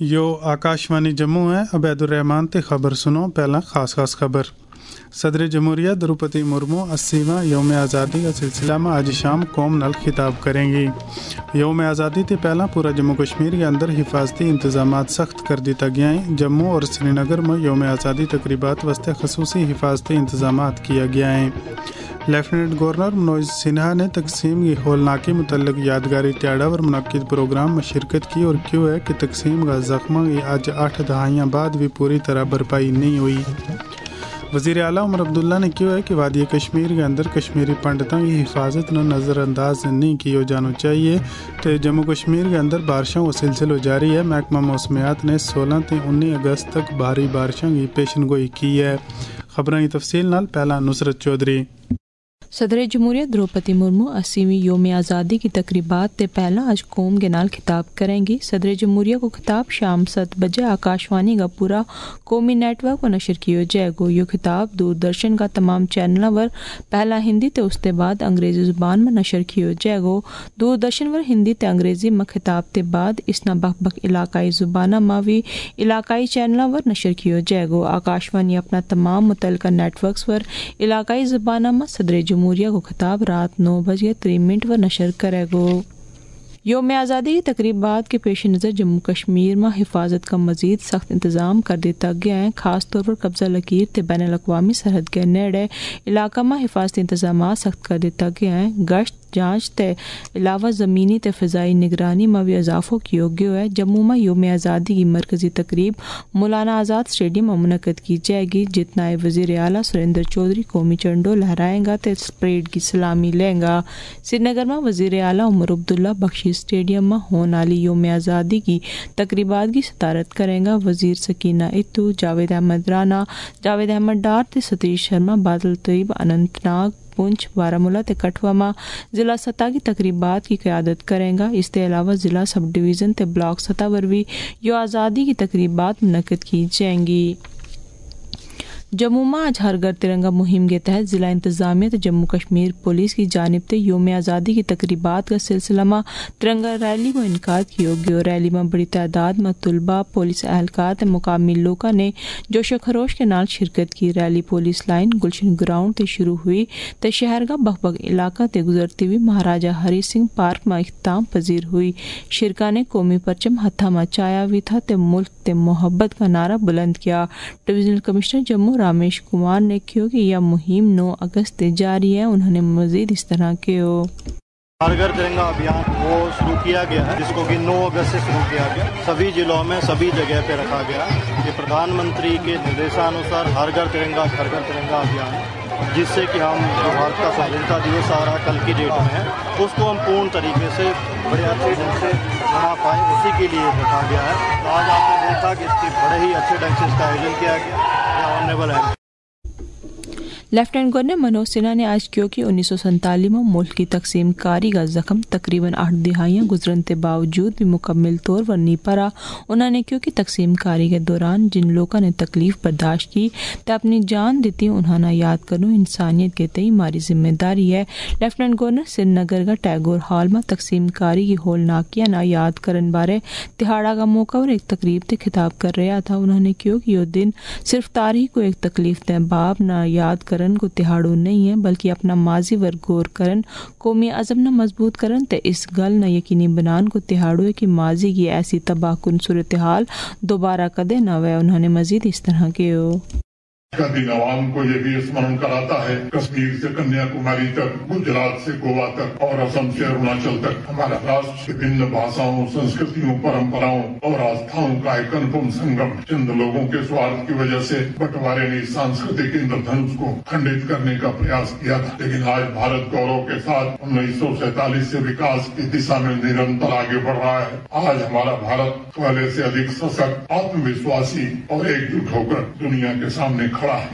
यो आकाशवाणी जम्मू है। अबैदुर रहमान ते खबर सुनो। पहला खास खबर। सदर जमहूरिया द्रौपदी मुर्मू 80वां यौम आज़ादी का सिलसिला में आज शाम कौम नाल खिताब करेंगी। यौम आज़ादी ते पहला पूरा जम्मू कश्मीर के अंदर हिफाजती इंतजामात सख्त कर दिता गया है। जम्मू और श्रीनगर में यौम आज़ादी तकरीबात वास्ते खसूसी हिफाजती इंतजामात किया गया है। लेफ्टिनेंट गवर्नर मनोज सिन्हा ने तकसीम की होलनाकी मुतल्लिक यादगारी त्याड़ा पर मुनक्किद प्रोग्राम में शिरकत की और क्यों है कि तकसीम का जख्म आज 8 दहाइयाँ बाद भी पूरी तरह भरपाई नहीं हुई। वज़ीर आला उमर अब्दुल्ला ने क्यों है कि वादी कश्मीर के अंदर कश्मीरी पंडितों की हिफाजत न नज़रअंदाज नहीं किया जाना चाहिए। तो जम्मू कश्मीर के अंदर बारिशों का सिलसिला जारी है। महकमा मौसमियात ने 16 से 19 अगस्त तक भारी बारिशों की पेशनगोई की है। खबरों की तफसील नाल पहला नुसरत चौधरी। सदर जमहूरिया द्रौपदी मुर्मू 80वीं यौम आज़ादी की तकरीबात ते पहला आज कौम के नाल खिताब करेंगी। सदर जमहूरिया को खिताब शाम 7 बजे आकाशवाणी का पूरा कौमी नेटवर्क पर नशर किया जाएगा। यो खिताब दूरदर्शन का तमाम चैनलों पर पहला हिंदी ते उसके बाद अंग्रेजी जुबान में नशर किया जाएगा। दूरदर्शन पर हिंदी ते अंग्रेजी में खिताब के बाद इसना बख इलाकाई जुबाना में भी इलाकाई चैनलों पर नशर किया जाएगा। आकाशवाणी अपना तमाम मुतल्लिका नेटवर्क्स पर इलाकाई जुबाना में सदर जमहूरिया को खिताब रात 9:03 पर नशर करेगा। यौम आज़ादी की तकरीबात के पेश नज़र जम्मू कश्मीर में हिफाजत का मजीद सख्त इंतजाम कर दिता गया है। खास तौर पर कब्जा लकीर ते बैन अल-अक़वामी सरहद के नेड़े इलाका में हिफाजती इंतजाम सख्त कर दिता गया है। गश्त जांच के अलावा ज़मीनी ते फ़िज़ाई निगरानी में भी इजाफा किया गया है। जम्मू में यौम आज़ादी की मरकज़ी तकरीब मौलाना आज़ाद स्टेडियम में मुनक़्क़द की जाएगी। जितना वज़ीर आला सुरेंद्र चौधरी कौमी झंडो लहराएगा तो परेड की सलामी लेंगा। श्रीनगर में वज़ीर आला उमर अब्दुल्ला बख्शी स्टेडियम में होने वाली यौम आज़ादी की तकरीबात की सदारत करेंगा। वज़ीर सकीना इत्तू, जावेद अहमद राना, जावेद अहमद डार ते सतीश शर्मा बादल तैयब अनंतनाग, पुंछ, बारामूला ते कठुआ में ज़िला सतह की तकरीबात की क़यादत करेंगा। इसके अलावा ज़िला सब डिवीज़न ते ब्लॉक सतह पर भी यौम आज़ादी की तकरीबात मुनक़्क़द की जाएंगी। जम्मू में आज हर घर तिरंगा मुहिम के तहत ज़िला इंतज़ामिया तो जम्मू कश्मीर पुलिस की जानिब से यौम आज़ादी की तकरीबात का सिलसिला में तिरंगा रैली को इनकाद किया गया। रैली में बड़ी तादाद में तलबा, पुलिस एहलकार ते मुकामी लोगों ने जोशो खरोश के नाल शिरकत की। Rally police line Gulshan ground से शुरू हुई तो शहर का बख इलाका ते गुजरती हुई महाराजा हरी सिंह पार्क में इख्तिताम पजीर हुई। शिरका ने कौमी परचम हथा में चाया भी था ते मुल्क ते मोहब्बत का नारा बुलंद किया। डिविजनल कमिश्नर जम्मू रामेश कुमार ने कहा कि यह मुहिम 9 अगस्त से जारी है। उन्होंने मजीद इस तरह के हर घर तिरंगा अभियान वो शुरू किया गया है, जिसको कि 9 अगस्त से शुरू किया गया। सभी जिलों में सभी जगह पे रखा गया कि प्रधानमंत्री के निर्देशानुसार हर घर तिरंगा अभियान, जिससे कि हम जो भारत का स्वाधीनता दिवस आ रहा कल की डेट में है, उसको हम पूर्ण तरीके से बड़े अच्छे ढंग से मना पाए, उसी के लिए रखा गया है। तो आज आपने देखा कि इसकी बड़े ही अच्छे ढंग से इसका आयोजन किया गया। ऑनरेबल है लेफ्टिनेंट गवर्नर मनोज सिन्हा ने आज कहा कि 1947 में मुल्क की तकसीम कारी का जख्म तकरीबन 8 दिहाइयाँ गुजरने के बावजूद भी मुकम्मल तौर पर नहीं पड़ा। उन्होंने कहा कि तकसीम कारी के दौरान जिन लोगों ने तकलीफ बर्दाश्त की तो अपनी जान दी, उन्होंने याद करूँ इंसानियत के तई हमारी जिम्मेदारी है। लेफ्टिनेंट गवर्नर श्रीनगर का टैगोर हॉल में तकसीम कारी की होलनाकियां ना याद करने बारे तिहाड़ा का मौका और एक तकरीब से खिताब कर रहा था। उन्होंने कहा कि यह दिन सिर्फ तारीख को एक तकलीफ दे बाब ना याद करन को तिहाड़ो नहीं है, बल्कि अपना माजी वर गौर करन, कौमी अज़म न मजबूत करन ते इस गल न यकीनी बनान को तिहाड़ो है कि माजी की ऐसी तबाहकुन सूरत हाल दोबारा कदे न हुए। उन्होंने मजीद इस तरह के का दिन आवाम को ये भी स्मरण कराता है कश्मीर से कन्याकुमारी तक, गुजरात से गोवा तक और असम से अरुणाचल तक हमारा राष्ट्र विभिन्न भाषाओं, संस्कृतियों, परंपराओं और आस्थाओं का एक अनुपम संगम। चंद लोगों के स्वार्थ की वजह से बंटवारे ने सांस्कृतिक इंद्रधनुष को खंडित करने का प्रयास किया था, लेकिन आज भारत गौरव के साथ 1947 से विकास की दिशा में निरंतर आगे बढ़ रहा है। आज हमारा भारत पहले से अधिक सशक्त, आत्मविश्वासी और एकजुट होकर दुनिया के सामने खड़ा है।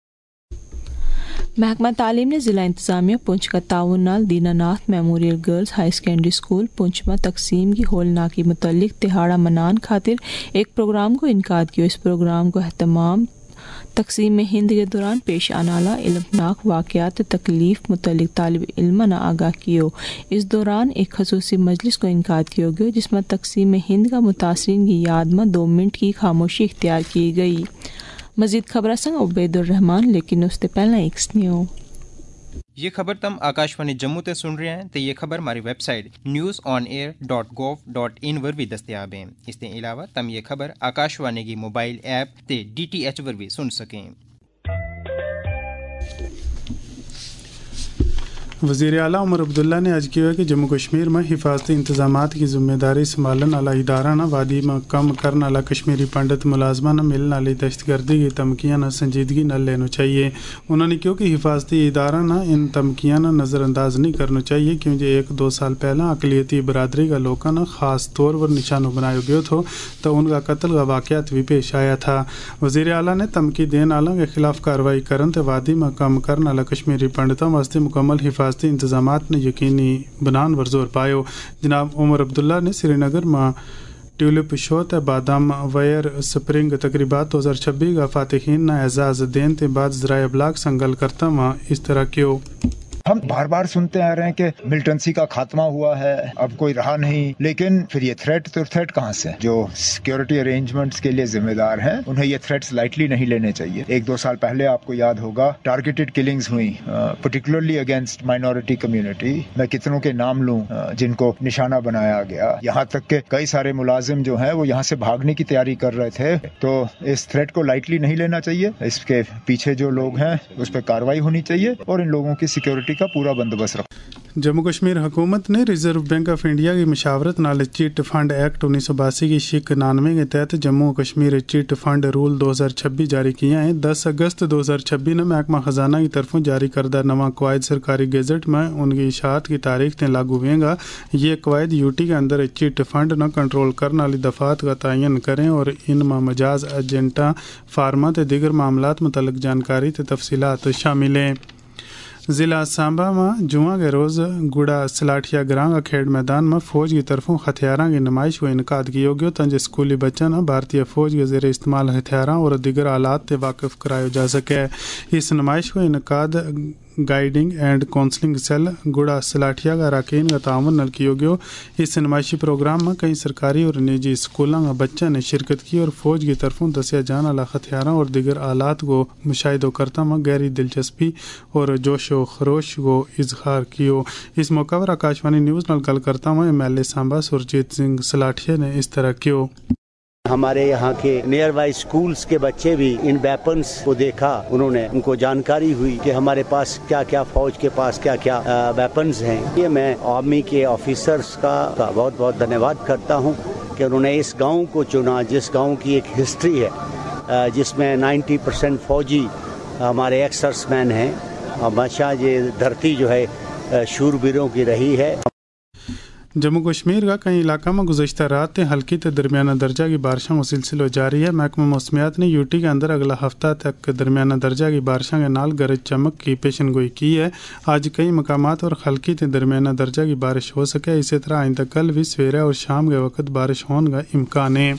महकमा तालीम ने जिला इंतजामिया पुंछ का ताउन नाल Dinanath memorial girls high secondary school Poonch में तकसीम की होलनाकी मुतल्लिक तिहाड़ा मनान खातिर एक प्रोग्राम को इनकाद किया। इस प्रोग्राम को एहतमाम تقسیم ہند کے دوران پیش آنے والا علمناک واقعات تکلیف متعلق طالب علم نہ آگاہ کیو. اس دوران ایک خصوصی مجلس کو انعقاد کیا گیا جس میں تقسیم ہند کا متاثرین کی یاد میں 2 منٹ کی خاموشی اختیار کی گئی. مزید خبر سنگ عبید الرحمان، لیکن اس سے پہلے ایک سنیو. یہ خبر تم آکاشوانی جموں تے سن رہے ہیں تو یہ خبر ہماری ویب سائٹ news.on-air.gov.in پر بھی دستیاب ہیں. اس کے علاوہ تم یہ خبر آکاشوانی کی موبائل ایپ تے DTH پر بھی سن سکیں. وزیر اعلیٰ عمر عبداللہ نے آج کیا کہ جموں کشمیر میں حفاظتی انتظامات کی ذمہ داری سنبھالنے والا ادارہ نہ وادی میں کم کرنے والا کشمیری پنڈت ملازمہ نہ ملنے والی دہشت گردی کی دھمکیاں نہ سنجیدگی نہ لینا چاہیے. انہوں نے کہا کہ حفاظتی ادارہ نہ ان دھمکیاں نہ نظر انداز نہیں کرنا چاہیے کیونکہ 1-2 سال پہلے اقلیتی برادری کا لوگوں نے خاص طور پر نشانوں بنایا گیا تو ان کا قتل کا واقعات بھی پیش آیا تھا. وزیر اعلیٰ نے دھمکی دینے والوں کے خلاف کارروائی کرنے تے وادی میں کم کرنے والا کشمیری پنڈتوں واسطے مکمل حفاظتی انتظامات نے یقینی بنان پر زور پایا. جناب عمر عبداللہ نے سری نگر میں ٹیولپ شو تے بادام ویئر سپرنگ تقریبات 2026 کا فاتحین نہ اعزاز دین تے بعد ذرائع ابلاغ سنگل کرتا ہوا اس طرح کیوں. ہم بار بار سنتے آ رہے ہیں کہ ملٹنسی کا خاتمہ ہوا ہے، اب کوئی رہا نہیں، لیکن پھر یہ تھریٹ کہاں سے؟ جو سیکیورٹی ارینجمنٹس کے لیے ذمہ دار ہیں انہیں یہ تھریٹس لائٹلی نہیں لینے چاہیے. 1-2 سال پہلے آپ کو یاد ہوگا ٹارگیٹڈ کلنگز ہوئی پرٹیکولرلی اگینسٹ مائنورٹی کمیونٹی. میں کتنوں کے نام لوں جن کو نشانہ بنایا گیا، یہاں تک کہ کئی سارے ملازم جو ہیں وہ یہاں سے بھاگنے کی تیاری کر رہے تھے. تو اس تھریٹ کو لائٹلی نہیں لینا چاہیے، اس کے پیچھے جو لوگ ہیں اس پہ کارروائی ہونی چاہیے اور ان لوگوں کی سیکیورٹی کا پورا بندوبست رکھو. جموں کشمیر حکومت نے ریزرو بینک آف انڈیا کی مشاورت نال چٹ فنڈ ایکٹ 1982 کی شق 99 کے تحت Jammu Kashmir chit fund rule 2026 جاری کیا ہے. 10 اگست 2026 نے محکمہ خزانہ کی طرفوں جاری کردہ نواں قواعد سرکاری گیزٹ میں ان کی اشاعت کی تاریخ تے لاگو ہوئیں گا. یہ قواعد یوٹی کے اندر چٹ فنڈ نہ کنٹرول کرنے والی دفعات کا تعین کریں اور ان میں مجاز ایجنٹاں فارما تے دیگر معاملات متعلق جانکاری تے تفصیلات شامل ہیں. ضلع سانبا میں جمعہ کے روز گڑا سلاٹیا گراں کا کھیڑ میدان میں فوج کی طرفوں ہتھیاراں کی نمائش کو انعقاد کیا گیا تاکہ اسکولی بچوں نے بھارتی فوج کے زیر استعمال ہتھیاراں اور دیگر آلات سے واقف کرایا جا سکے. اس نمائش کو انعقاد گائیڈنگ اینڈ کونسلنگ سیل گڑا سلاٹیا کا اراکین کا تعاون نال کیا گیا. اس نمائشی پروگرام میں کئی سرکاری اور نجی اسکولوں کے بچوں نے شرکت کی اور فوج کی طرفوں دسیا جانے والا ہتھیاروں اور دیگر آلات کو مشاہدہ کرتا میں گہری دلچسپی اور جوش و خروش کو اظہار کیا. اس موقع پر آکاشوانی نیوز نال گل کرتا ہوں MLA سانبا سرجیت سنگھ سلاٹیا نے اس طرح کیا. ہمارے یہاں کے نیئر بائی اسکولز کے بچے بھی ان ویپنز کو دیکھا، انہوں نے ان کو جانکاری ہوئی کہ ہمارے پاس کیا کیا فوج کے پاس کیا کیا ویپنز ہیں. یہ میں آرمی کے آفیسرز کا بہت بہت دھنیواد کرتا ہوں کہ انہوں نے اس گاؤں کو چنا جس گاؤں کی ایک ہسٹری ہے جس میں 90% فوجی ہمارے ایکس سرس مین ہیں. ہمیشہ یہ دھرتی جو ہے شوربیروں کی رہی ہے. جموں کشمیر کا کئی علاقوں میں گزشتہ رات ہلکی تے درمیانہ درجہ کی بارشوں کا سلسلہ جاری ہے. محکمہ موسمیات نے یوٹی کے اندر اگلا ہفتہ تک درمیانہ درجہ کی بارشوں کے نال گرج چمک کی پیشن گوئی کی ہے. آج کئی مقامات اور ہلکی تے درمیانہ درجہ کی بارش ہو سکے. اسی طرح آئندہ کل بھی سویرے اور شام کے وقت بارش ہونے کا امکان ہے.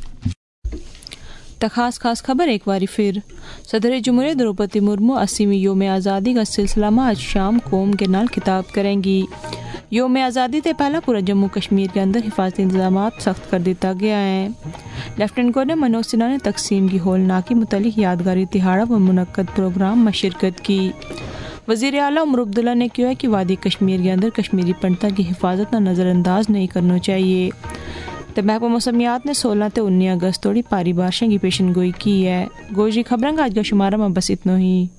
خاص خبر ایک بار پھر. صدر جمہوریہ دروپدی مرمو 80ویں یوم آزادی کا سلسلہ میں آج شام قوم کے نال خطاب کریں گی. یوم آزادی سے پہلا پورا جموں کشمیر کے اندر حفاظتی انتظامات سخت کر دیتا گیا ہے. لیفٹیننٹ گورنر منوج سنہا نے تقسیم کی ہولناکی متعلق یادگاری تہاڑا و منعقد پروگرام میں شرکت کی. وزیر اعلیٰ عمر عبداللہ نے کہا کہ وادی کشمیر کے اندر کشمیری پنڈتوں کی حفاظت نہ نظر انداز نہیں کرنا چاہیے. محکمہ موسمیات نے 16 تے 19 اگست توڑی پاری بارشیں کی پیشن گوئی کی ہے. گوشی خبریں کا آج کا شمارہ میں بس اتنا ہی.